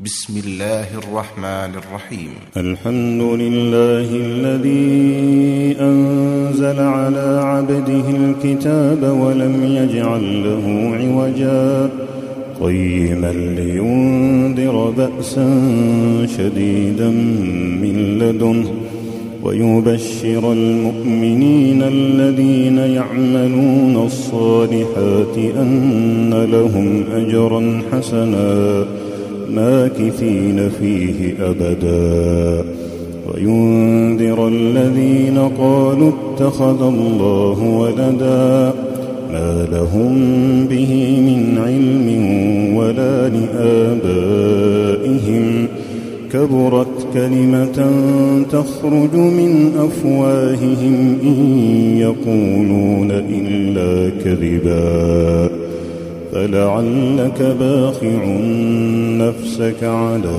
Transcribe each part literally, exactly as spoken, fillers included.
بسم الله الرحمن الرحيم. الحمد لله الذي أنزل على عبده الكتاب ولم يجعل له عوجا قيما لينذر بأسا شديدا من لدنه ويبشر المؤمنين الذين يعملون الصالحات أن لهم أجرا حسنا ماكثين فيه أبدا وينذر الذين قالوا اتخذ الله ولدا ما لهم به من علم ولا لآبائهم كبرت كلمة تخرج من أفواههم إن يقولون إلا كذبا فلعلك باخع نفسك على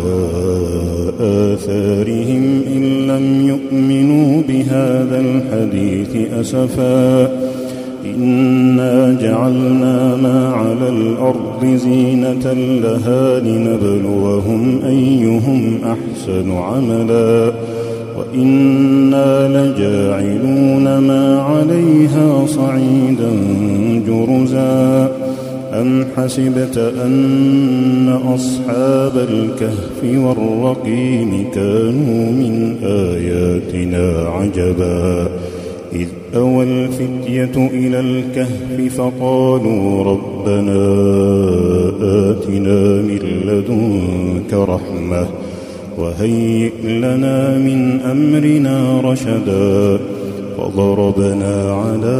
آثارهم إن لم يؤمنوا بهذا الحديث أسفا إنا جعلنا ما على الأرض زينة لها لنبلوهم أيهم أحسن عملا وإنا لجاعلون ما عليها صعيدا جرزا أم حسبت أن أصحاب الكهف والرقيم كانوا من آياتنا عجبا إذ أوى الفتية إلى الكهف فقالوا ربنا آتنا من لدنك رحمة وهيئ لنا من أمرنا رشدا فضربنا على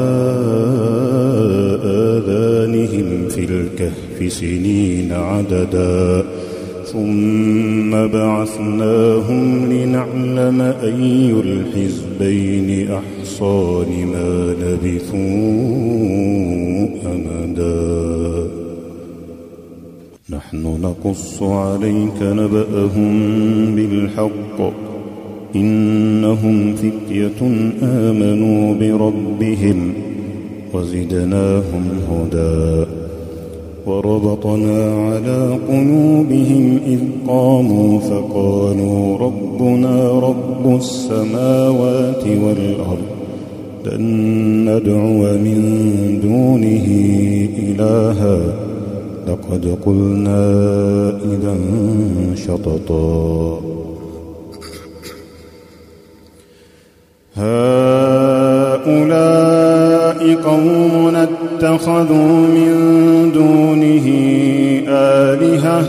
آذانهم في الكهف سنين عددا ثم بعثناهم لنعلم أي الحزبين أحصى لما لبثوا أمدا نحن نقص عليك نبأهم بالحق إنهم فتية آمنوا بربهم وزدناهم هدى وربطنا على قلوبهم إذ قاموا فقالوا ربنا رب السماوات والأرض لن ندعو من دونه إلها لقد قلنا إذا شططا هؤلاء قوم اتخذوا من دونه آلهة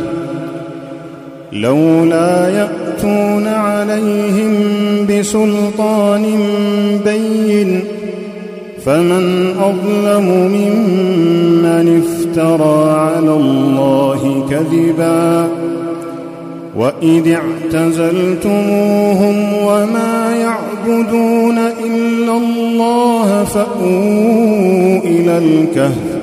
لولا يأتون عليهم بسلطان بين فمن أظلم ممن افترى على الله كذبا وإذ اعتزلتموهم وما يعبدون إلا الله فأووا إلى الكهف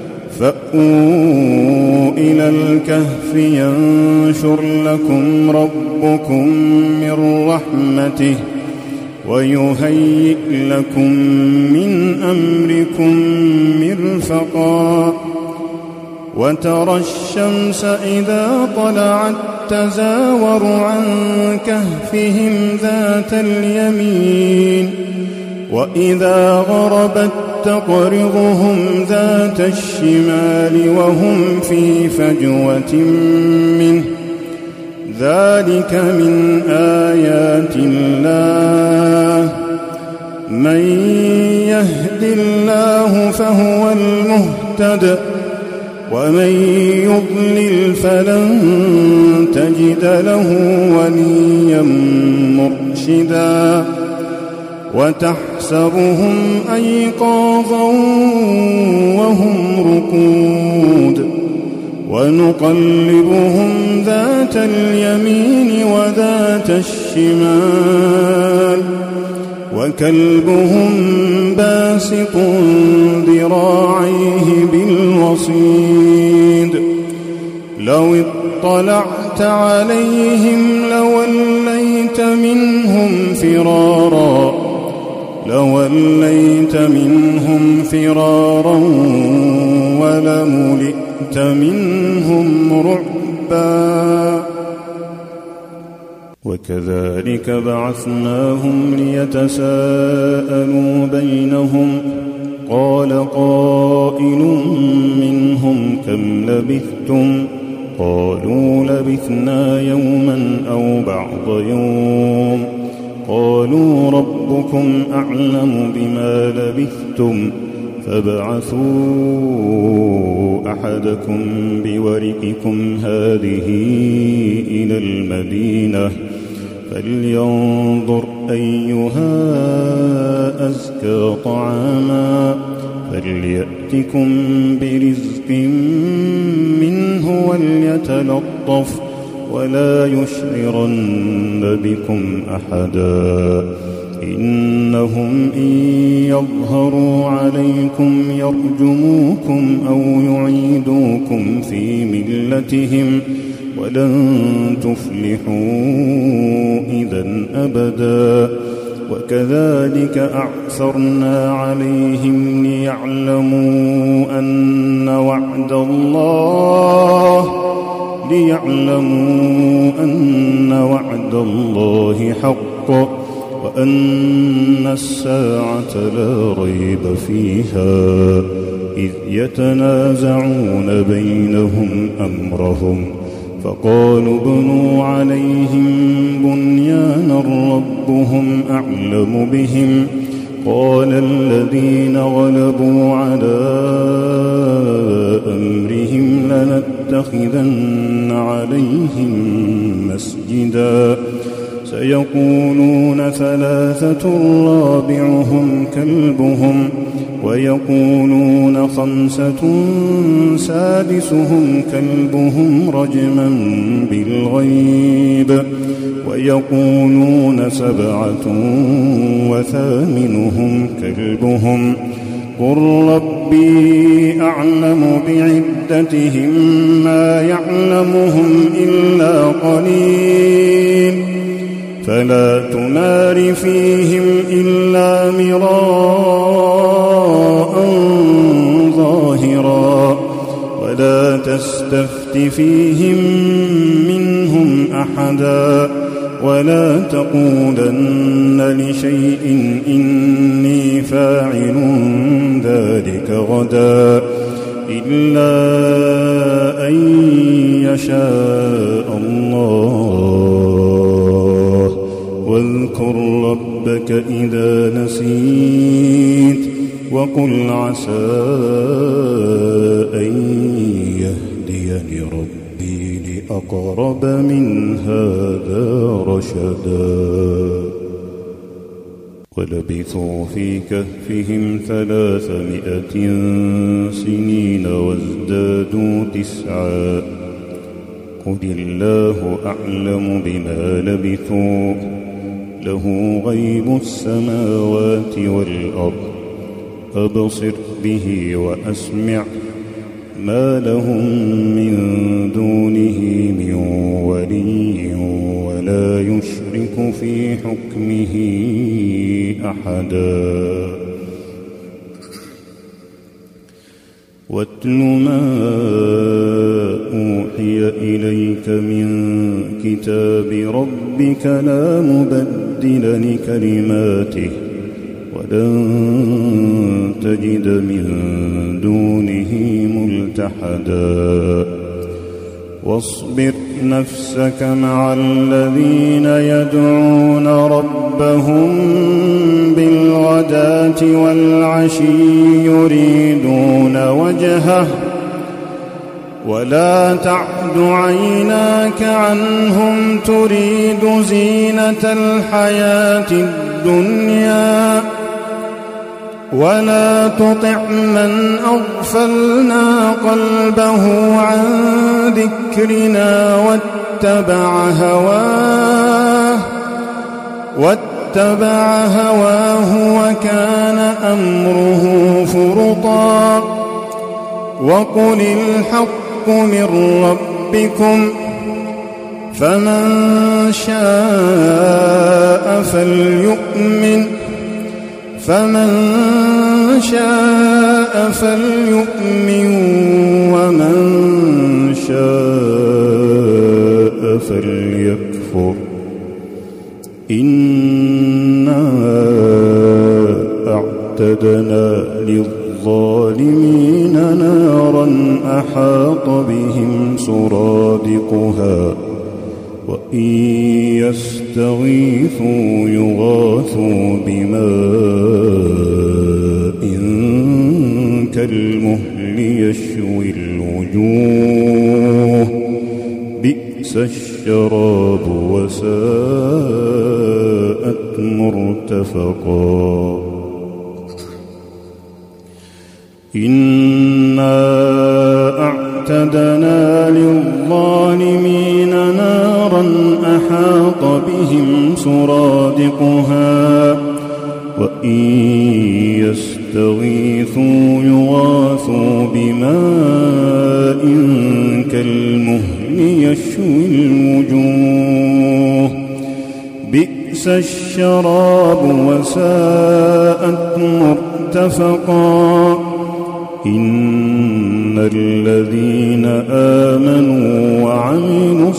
فأووا إلى الكهف ينشر لكم ربكم من رحمته ويهيئ لكم من أمركم مرفقا وترى الشمس إذا طلعت تزاور عن كهفهم ذات اليمين وإذا غربت تقرضهم ذات الشمال وهم في فجوة منه ذلك من آيات الله من يهد الله فهو المهتد ومن يضلل فلن تجد له وليا مرشدا وتحسبهم أيقاظا وهم رقود ونقلبهم ذات اليمين وذات الشمال وكلبهم باسط ذراعيه بالوصيد لو اطلعت عليهم لوليت منهم فرارا لوليت منهم فرارا ولملئت منهم رعبا وكذلك بعثناهم ليتساءلوا بينهم قال قائل منهم كم لبثتم قالوا لبثنا يوما أو بعض يوم قالوا ربكم أعلم بما لبثتم فابعثوا أحدكم بورقكم هذه إلى المدينة فلينظر أيها أزكى طعاما فليأتكم برزق منه وليتلطف ولا يشعرن بكم أحدا إنهم إن يظهروا عليكم يرجموكم أو يعيدوكم في ملتهم ولن تفلحوا إذا أبدا وكذلك أعثرنا عليهم ليعلموا أن وعد الله ليعلموا أن وعد الله حق وأن الساعة لا ريب فيها إذ يتنازعون بينهم أمرهم فقالوا ابنوا عليهم بنيانا ربهم أعلم بهم قال الذين غلبوا على أمرهم لنتخذن عليهم مسجدا سيقولون ثلاثة رابعهم كلبهم ويقولون خمسة سادسهم كلبهم رجما بالغيب ويقولون سبعة وثامنهم كلبهم قل ربي أعلم بعدتهم ما يعلمهم إلا قليل فلا تمار فيهم إلا مراء ظاهرا ولا تستفت فيهم منهم أحدا ولا تقولن لشيء إني فاعل ذلك غدا إلا أن يشاء الله واذكر ربك إذا نسيت وقل عسى أن يهديني ربي لأقرب من هذا رشدا ولبثوا في كهفهم ثلاثمائة سنين وازدادوا تسعا قل الله أعلم بما لبثوا له غيب السماوات والأرض أبصر به وأسمع ما لهم من دونه من ولي ولا يشرك في حكمه أحدا واتل ما أوحي إليك من كتاب ربك لا مبدل لكلماته ولن تجد من دونه ملتحدا واصبر نفسك مع الذين يدعون ربهم بالغداة والعشي يريدون وجهه ولا تعد عيناك عنهم تريد زينة الحياة الدنيا ولا تطع من أغفلنا قلبه عن ذكرنا واتبع هواه واتبع هواه وكان أمره فرطا وقل الحق من ربكم فمن شاء فليؤمن فمن شاء فليؤمن ومن شاء فليكفر إنا أعتدنا للظالمين نارا أحاط بهم سرادقها وإن يستغيثوا يغاثوا بماء كالمهل يشوي الوجوه بئس الشراب وساءت مرتفقا إنا أعتدنا للظالمين نارا أحاط بهم سرادقها وإن يستغيثوا يغاثوا بماء كالمهل يشوي الوجوه بئس الشراب وساءت مرتفقا إن الذين آمنوا وعملوا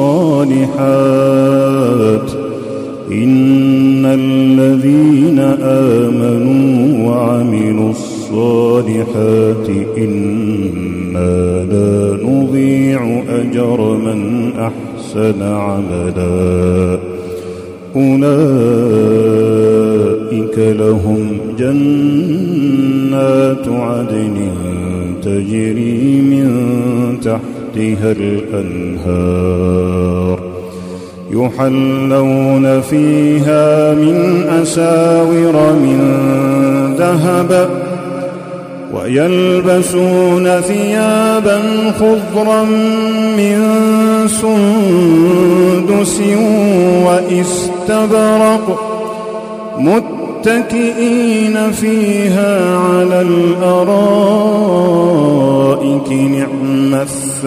الصالحات إن الذين آمنوا وعملوا الصالحات إنا لا نضيع أجر من أحسن عملا أولئك لهم جنات عدن تجري من تحتها الأنهار يحلون فيها من أساور من ذهب ويلبسون ثيابا خضرا من سندس وإستبرق متكئين فيها على الأرائك نعم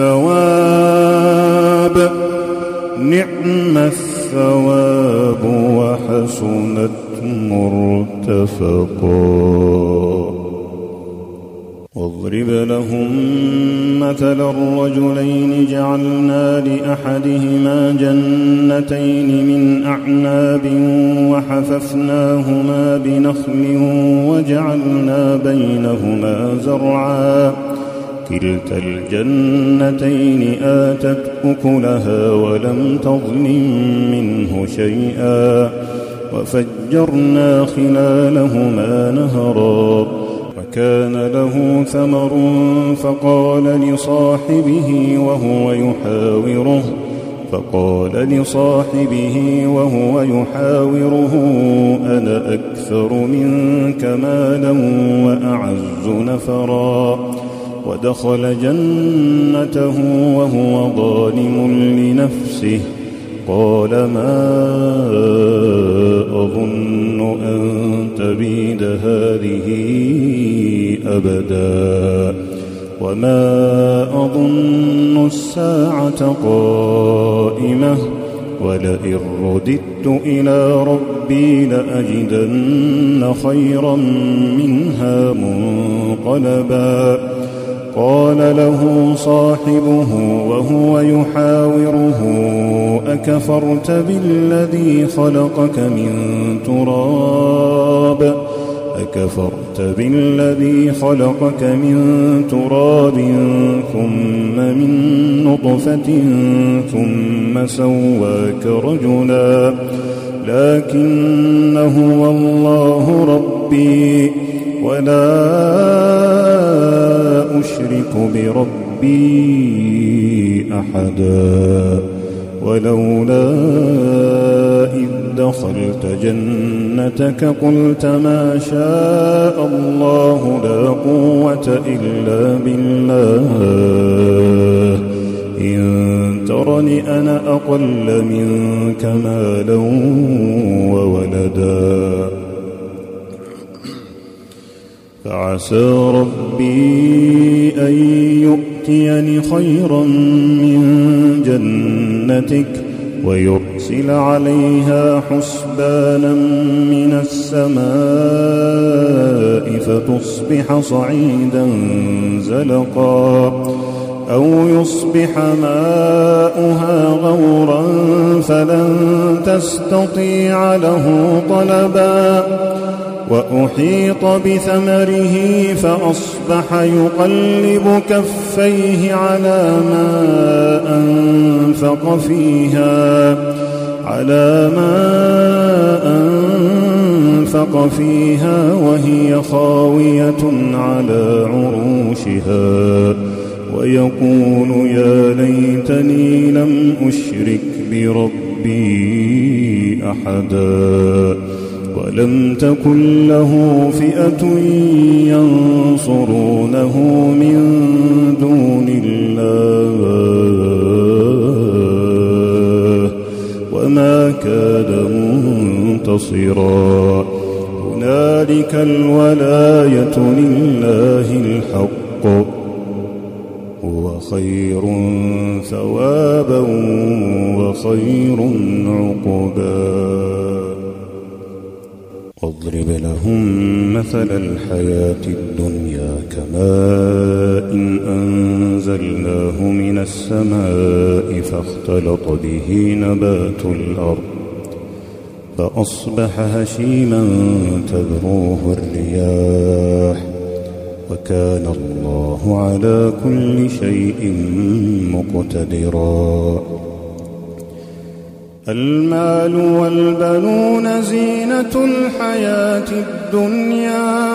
الثواب نعم الثواب وحسنت مرتفقا واضرب لهم مثل الرجلين جعلنا لأحدهما جنتين من أعناب وحففناهما بنخل وجعلنا بينهما زرعا كلتا الجنتين آتت أكلها ولم تظلم منه شيئا وفجرنا خلالهما نهرا وكان له ثمر فقال لصاحبه وهو يحاوره فقال لصاحبه وهو يحاوره أنا أكثر منك مالا وأعز نفرا ودخل جنته وهو ظالم لنفسه قال ما أظن أن تبيد هذه أبدا وما أظن الساعة قائمة ولئن رددت إلى ربي لأجدن خيرا منها منقلبا قال له صاحبه وهو يحاوره أكفرت بالذي خلقك من تراب أكفرت بالذي خلقك من تراب ثم من نطفة ثم سواك رجلا لكن هو الله ربي ولا أشرك بربي أحدا ولولا إذ دخلت جنتك قلت ما شاء الله لا قوة إلا بالله إن ترني أنا أقل منك مالا وولدا فعسى ربي أن يؤتيني خيرا من جنتك ويرسل عليها حسبانا من السماء فتصبح صعيدا زلقا أو يصبح ماؤها غورا فلن تستطيع له طلبا وأحيط بثمره فأصبح يقلب كفيه على ما أنفق فيها على ما أنفق فيها وهي خاوية على عروشها ويقول يا ليتني لم أشرك بربي أحدا ولم تكن له فئة ينصرونه من دون الله وما كان منتصرا هنالك الولاية لله الحق هو خير ثوابا وخير عقبا واضرب لهم مثل الحياة الدنيا كماء أنزلناه من السماء فاختلط به نبات الأرض فأصبح هشيما تذروه الرياح وكان الله على كل شيء مقتدرا المال والبنون زينة الحياة الدنيا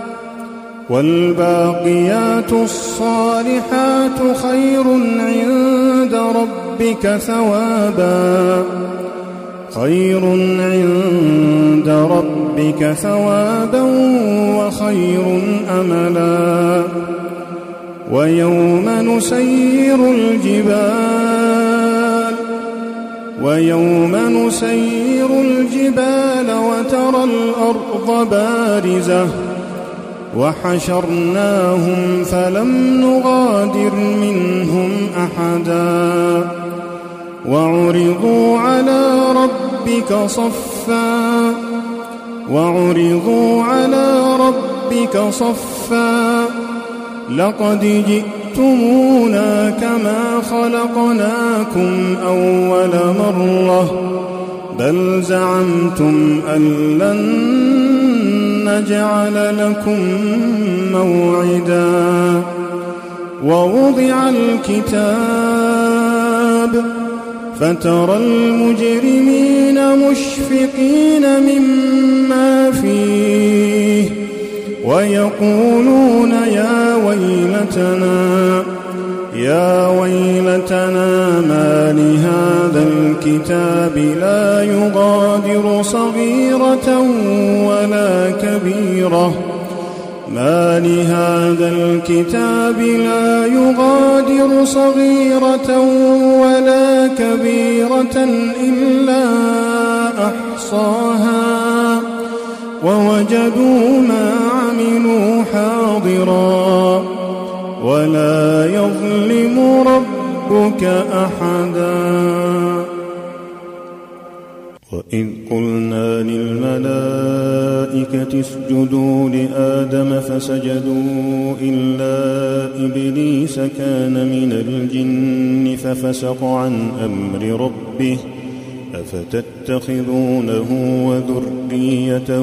والباقيات الصالحات خير عند ربك ثوابا خير عند ربك ثوابا وخير أملا ويوم نسير الجبال ويوم نسير الجبال وترى الأرض بارزة وحشرناهم فلم نغادر منهم أحدا وعرضوا على ربك صفا وعرضوا على ربك صفا لقد جئتمونا كما خلقناكم أول مرة بل زعمتم أن لن نجعل لكم موعدا ووضع الكتاب فترى المجرمين مشفقين مما فيه ويقولون يا ويلتنا يا ويلتنا ما لهذا الكتاب لا يغادر صغيرة ولا كبيرة ما لهذا الكتاب لا يغادر صغيرة ولا كبيرة إلا أحصاها ووجدوا ما عملوا حاضرا ولا يظلم ربك أحدا وإذ قلنا للملائكة اسجدوا لآدم فسجدوا إلا إبليس كان من الجن ففسق عن أمر ربه أفتتخذونه وذريته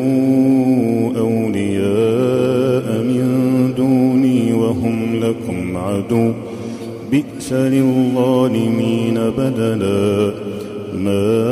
أولياء من دوني وهم لكم عدو بئس للظالمين بدلا ما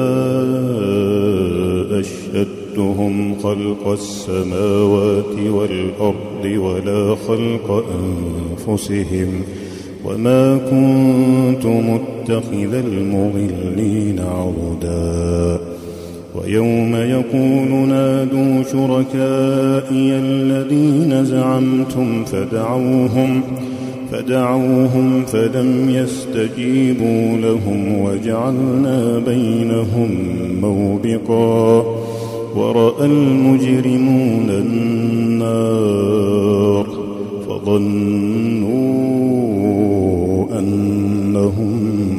أشهدتهم خلق السماوات والأرض ولا خلق أنفسهم وما كنت متخذ المضلين عضدا ويوم يقول نادوا شركائي الذين زعمتم فدعوهم فدعوهم فلم يستجيبوا لهم وجعلنا بينهم موبقا ورأى المجرمون النار فظنوا أنهم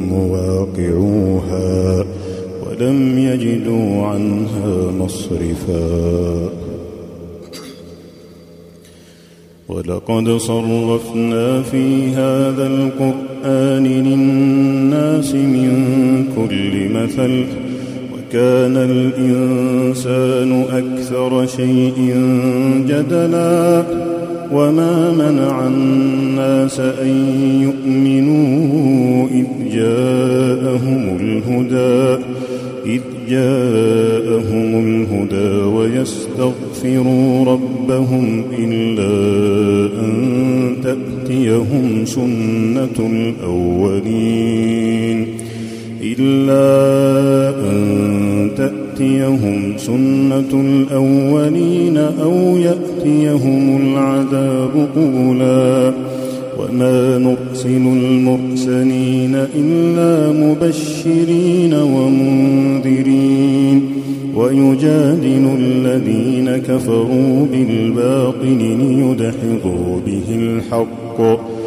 مواقعوها ولم يجدوا عنها مصرفا ولقد صرفنا في هذا القرآن للناس من كل مثل وكان الإنسان أكثر شيء جدلا وما منع الناس أن يؤمنوا إذ جاءهم الهدى إذ جاءهم الهدى ويستغفروا ربهم إلا أن تأتيهم سنة الأولين إلا أن تأتيهم سنة الأولين أو يأتيهم العذاب قبلا وما نرسل المرسلين إلا مبشرين ومنذرين ويجادل الذين كفروا بالباطل ليدحضوا به الحق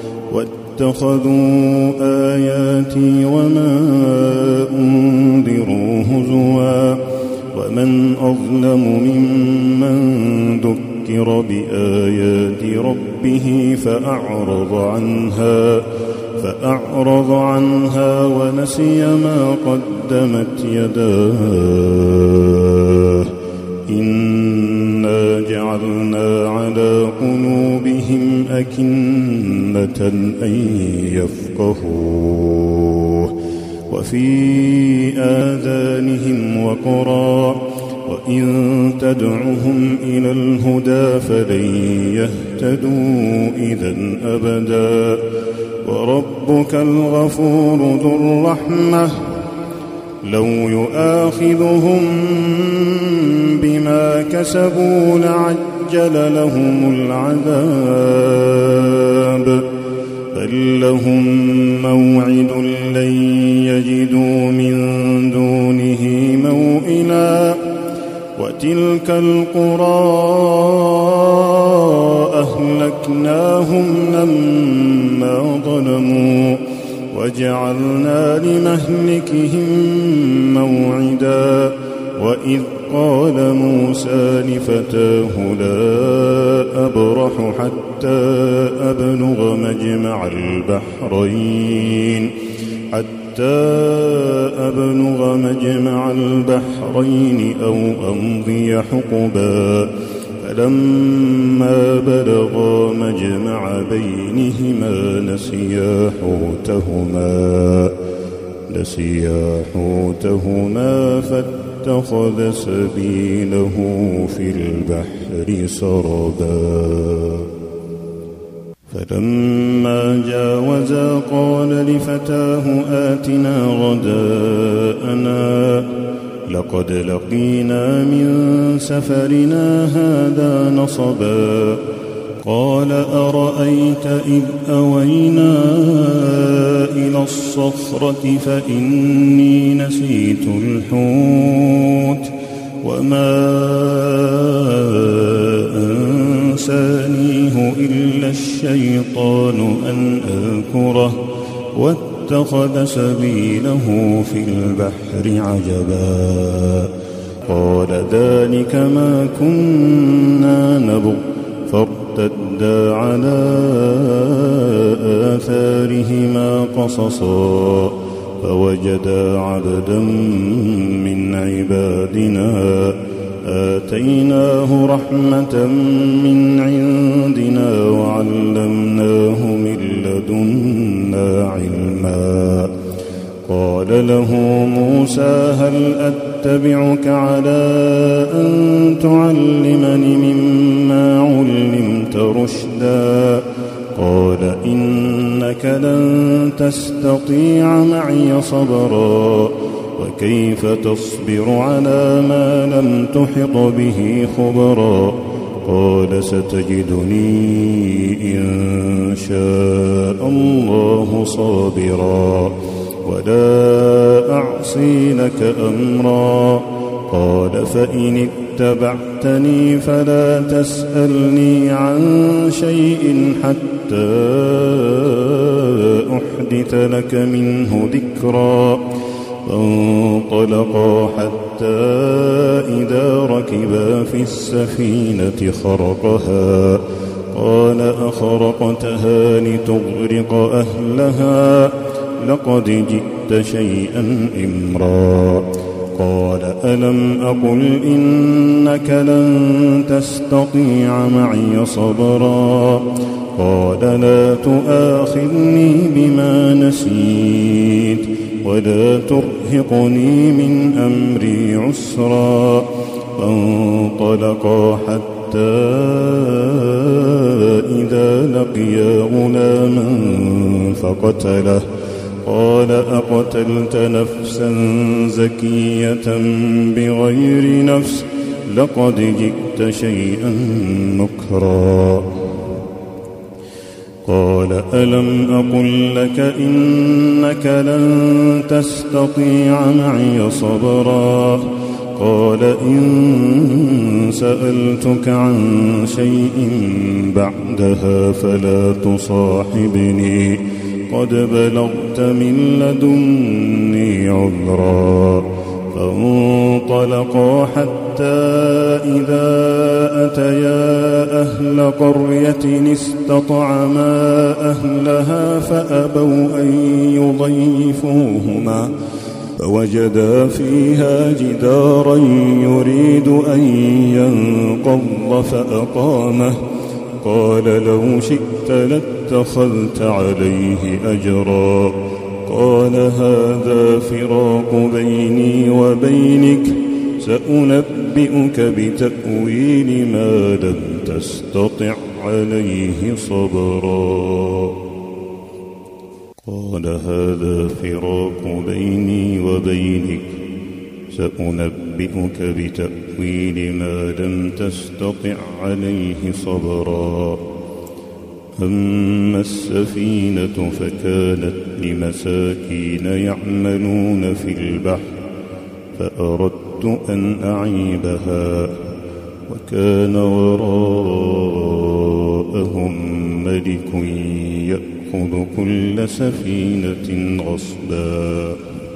واتخذوا آياتي وما أنذروا هزوا ومن أظلم ممن ذكر بآيات ربه فأعرض عنها فأعرض عنها ونسي ما قدمت يداه إنا جعلنا على قلوبهم أكنة أن يفقهوه وفي آذانهم وقرا وإن تدعهم إلى الهدى فلن يهتدوا إذن أبدا وربك الغفور ذو الرحمة لو يؤاخذهم بما كسبوا لعجل لهم العذاب بل لهم موعد لن يجدوا من دونه موئلا وتلك القرى أهلكناهم لما ظلموا وجعلنا لمهلكهم موعدا وإذ قال موسى لفتاه لا أبرح حتى أبلغ مجمع البحرين حتى أبلغ مجمع البحرين أو أمضي حقبا فلما بلغا مجمع بينهما نسيا حوتهما نسيا حوتهما فاتخذ سبيله في البحر سربا فلما جاوزا قال لفتاه آتنا غداءنا لقد لقينا من سفرنا هذا نصبا قال أرأيت إذ أوينا إلى الصخرة فإني نسيت الحوت وما أنسانيه إلا الشيطان أن أذكره واتخذ سبيله في البحر عجبا قال ذلك ما كنا نبغ فارتدا على آثارهما قصصا فوجدا عبدا من عبادنا آتيناه رحمة من عندنا وعلمناه من لدنا علما قال له موسى هل أتبعك على أن تعلمني مما علمت رشدا قال إنك لن تستطيع معي صبرا وكيف تصبر على ما لم تحط به خبرا قال ستجدني إن شاء الله صابرا ولا أعصي لك أمرا قال فإن اتبعتني فلا تسألني عن شيء حتى أحدث لك منه ذكرا فانطلقا حتى إذا ركبا في السفينة خرقها قال أخرقتها لتغرق أهلها لقد جئت شيئا إمرا قال ألم أقل إنك لن تستطيع معي صبرا قال لا تؤاخذني بما نسيت ولا ترهقني من أمري عسرا فانطلقا حتى إذا لقيا غلاما فقتله قال أقتلت نفسا زكية بغير نفس لقد جئت شيئا نكرا قال ألم أقل لك إنك لن تستطيع معي صبرا قال إن سألتك عن شيء بعدها فلا تصاحبني قد بلغت من لدني عذرا فانطلقا حتى إذا أتيا أهل قرية استطعما أهلها فأبوا أن يضيفوهما فوجدا فيها جدارا يريد أن ينقض فأقامه قال لو شئت لاتخذت عليه أجرا قال هذا فراق بيني وبينك سأنبئك بتأويل ما لم تستطع عليه صبرا قال هذا فراق بيني وبينك سأنبئك بتأويل ما لم تستطع عليه صبرا أما السفينة فكانت لمساكين يعملون في البحر فأردت أن أعيبها وكان وراءهم ملك يأخذ كل سفينة غصبا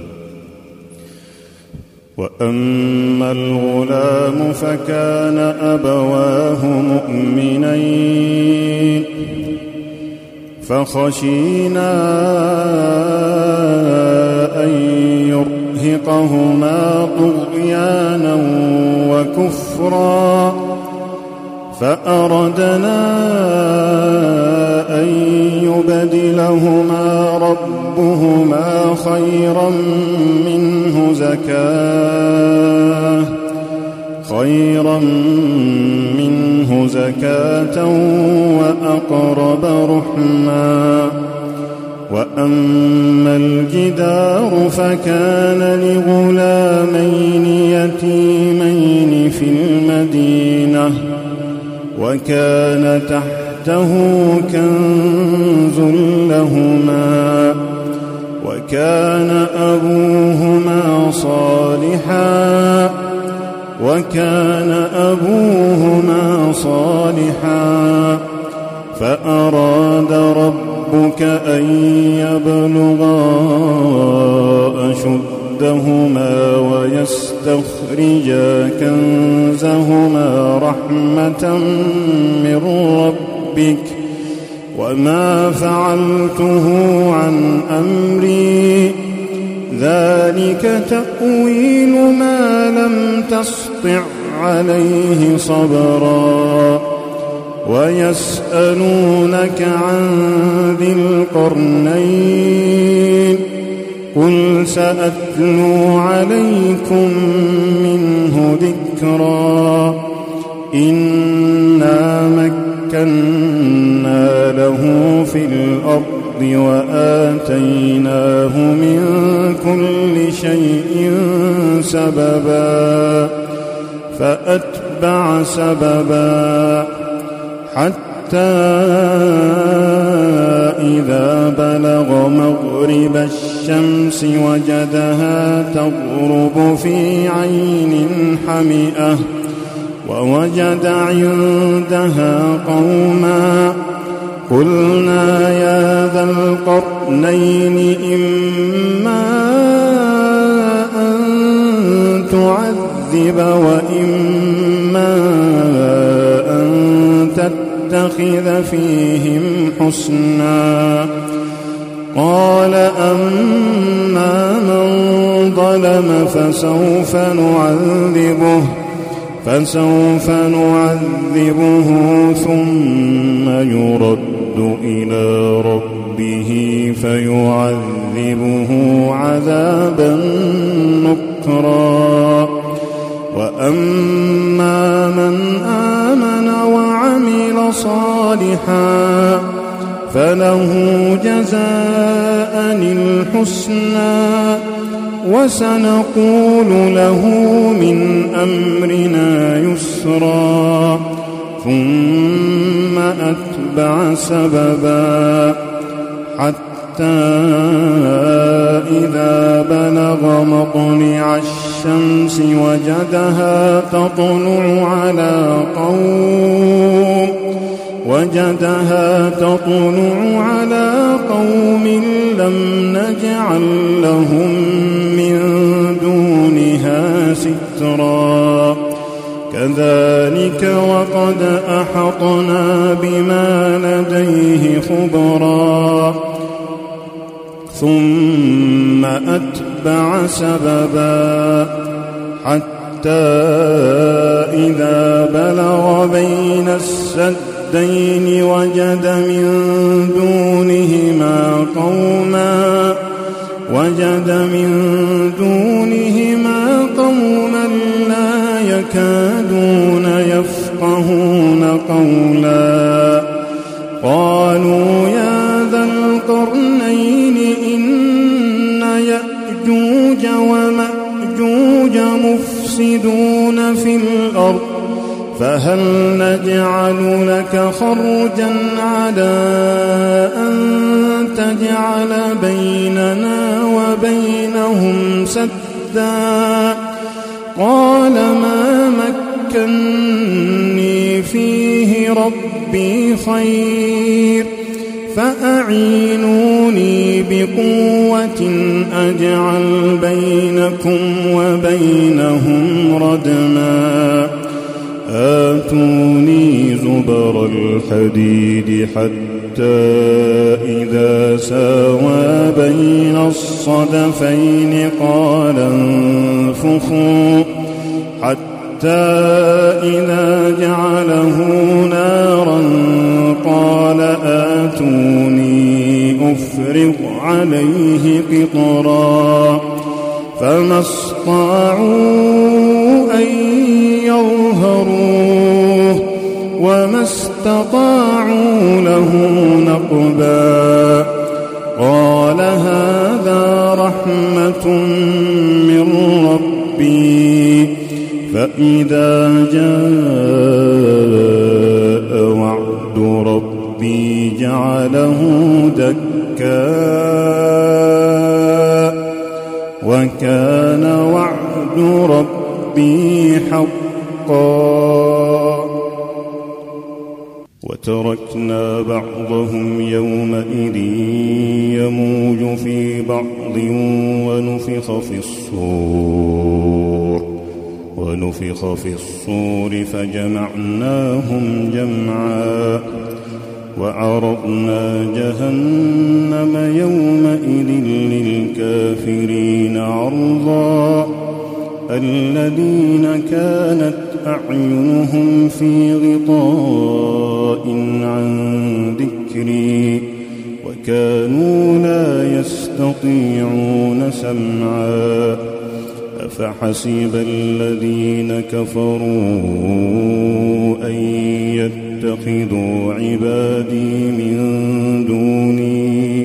وأما الغلام فكان أبواه مؤمنين فخشينا أن يرهقهما طغيانا وكفرا فأردنا أن يبدلهما ربهما خيرا منه زكاة خيرا منه زكاة وأقرب رحما وأما الجدار فكان لغلامين يتيمين في المدينة وكان تحته كنز لهما وكان أبوهما صالحا وكان أبوهما صالحا فأراد ربك أن يبلغا أشدهما ويستخرجا كنزهما رحمة من ربك وما فعلته عن أمري ذلك تأويل ما لم تسطع عليه صبرا ويسألونك عن ذي القرنين قل سأتلو عليكم منه ذكرا إنا مكنا له في الأرض وآتيناه من كل شيء سببا فأتبع سببا حتى إذا بلغ مغرب الشمس وجدها تغرب في عين حمئة ووجد عندها قوما قلنا يا ذا القرنين إما أن تعذب وإما أن تتخذ نتخذ فيهم حسنا. قال أما من ظلم فسوف نعذبه فسوف نعذبه ثم يرد إلى ربه فيعذبه عذابا نكرا. وأما من آمن وعمل صالحا فله جزاء الحسنى وسنقول له من أمرنا يسرا. ثم أتبع سببا حتى إذا بلغ مطلع الشمس وجدها تطلع على قوم وجدها تطلع على قوم لم نجعل لهم من دونها سترا. كذلك وقد أحطنا بما لديه خبرا. ثم أتبع سببا حتى إذا بلغ بين السدين وجد من دونهما قوما وجد من دونهما قوما لا يكادون يفقهون قولا. قالوا يا ذا القرنين إن يأجوج ومأجوج مفسدون في الأرض فهل نجعل لك خرجا على أن تجعل بيننا وبينهم سدا. قال ما مكني فيه ربي خير فأعينوني بقوة أجعل بينكم وبينهم ردما. آتوني زبر الحديد حتى إذا ساوى بين الصدفين قال انفخوا حتى إذا جعله نارا قال آتوني أفرغ عليه قطرا. فما استطاعوا أن يظهروه وما استطاعوا له نقبا. قال هذا رحمة من ربي فإذا جاء وعد ربي جعله دكا وكان وعد ربي حقا. وتركنا بعضهم يومئذ يموج في بعض ونفخ في الصور ونفخ في الصور فجمعناهم جمعا. وعرضنا جهنم يومئذ للكافرين عرضا. الذين كانت أعينهم في غطاء عن ذكري وكانوا لا يستطيعون سمعا. أفحسب الذين كفروا أن يتخذوا عبادي من دوني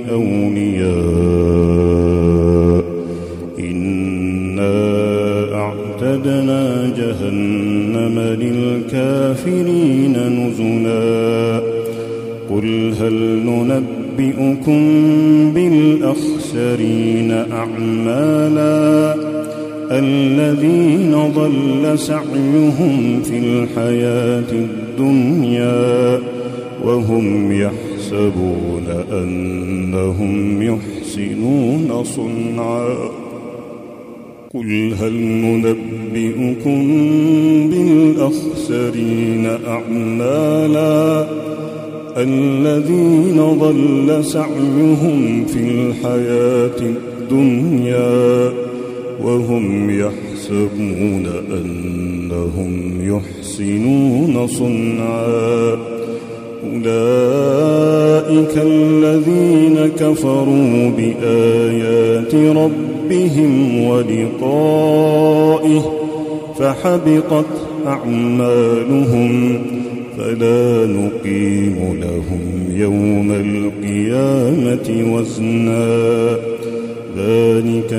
أولياء إنا أعتدنا جهنم للكافرين نزلا. قل هل ننبئكم بالأخسرين أعمالا الذين ضل سعيهم في الحياة الدنيا وهم يحسبون أنهم يحسنون صنعا. قل هل ننبئكم بالأخسرين أعمالا الذين ضل سعيهم في الحياة الدنيا وهم يحسبون أنهم يحسنون صنعا أولئك الذين كفروا بآيات ربهم ولقائه فحبطت أعمالهم فلا نقيم لهم يوم القيامة وزنا ذلك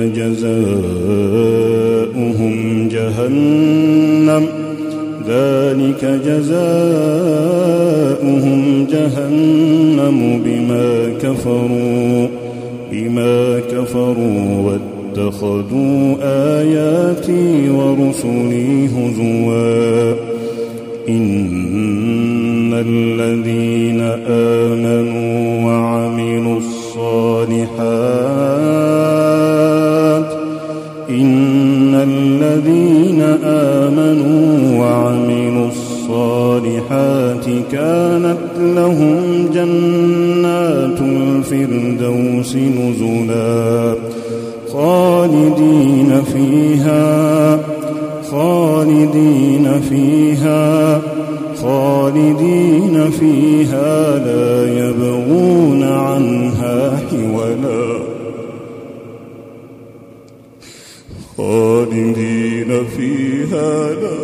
جزاؤهم جهنم ذلك جزاؤهم جهنم بما كفروا بما كفروا واتخذوا آياتي ورسلي هزوا إن الذين آمنوا وعملوا الصالحات إن الذين آمنوا وعملوا الصالحات كانت لهم جنات الفردوس نزلا خالدين فيها خالدين فيها خالدين فيها لا يبغون عنها حولا خالدين فيها لا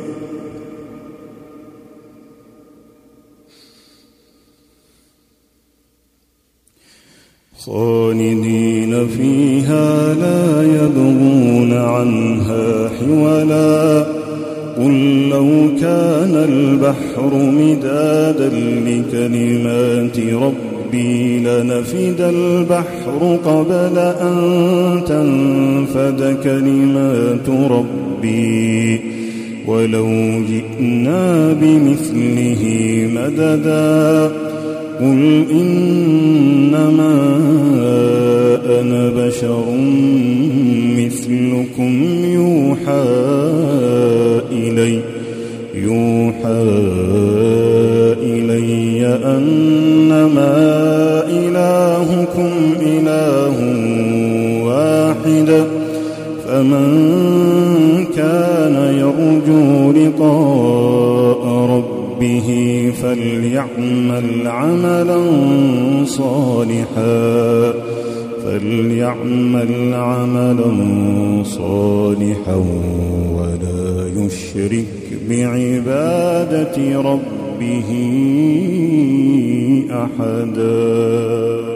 خالدين فيها لا يبغون عنها حولا قل لو كان البحر مدادا لكلمات ربي لنفد البحر قبل أن تنفد كلمات ربي ولو جئنا بمثله مددا قل إنما أنا بشر مثلكم يوحى إلي يوحى إلي أنما إلهكم إله واحد فمن كان يرجو لقاء ربه فليعمل عملا صالحا فليعمل عملا صالحا ولا يشرك بعبادة ربه أحدا.